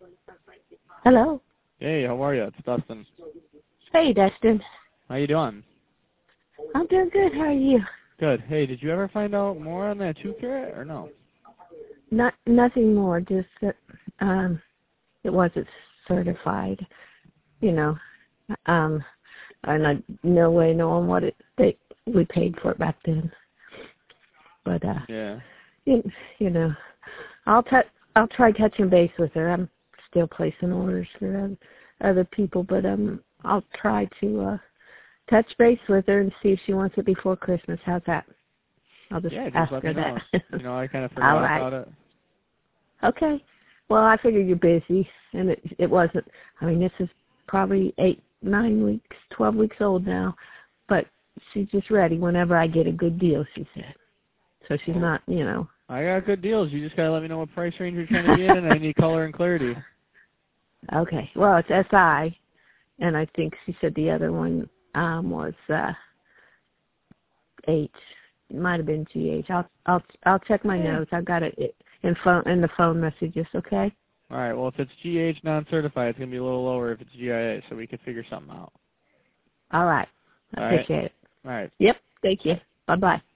Hello. Hey, how are you? It's Dustin. Hey, Dustin. How you doing? I'm doing good. How are you? Good. Hey, did you ever find out more on that 2-carat or no? Nothing more. Just that it wasn't certified. You know, and I no way knowing what we paid for it back then. But Yeah. you know, I'll try touching base with her. I'm still placing orders for other people, but I'll try to touch base with her and see if she wants it before Christmas. How's that? I'll just ask let her me know. that. I kind of forgot about it. Okay. Well, I figured you're busy, and it wasn't. I mean, this is probably 8, 9 weeks, 12 weeks old now, but she's just ready whenever I get a good deal, she said. So she's not, I got good deals. You just got to let me know what price range you're trying to be in, and I need color and clarity. Okay. Well, it's SI, and I think she said the other one was H. It might have been GH. I'll check my notes. I've got it in the phone messages. Okay. All right. Well, if it's GH non-certified, it's gonna be a little lower if it's GIA, so we could figure something out. All right. I appreciate it. All right. Yep. Thank you. Bye-bye.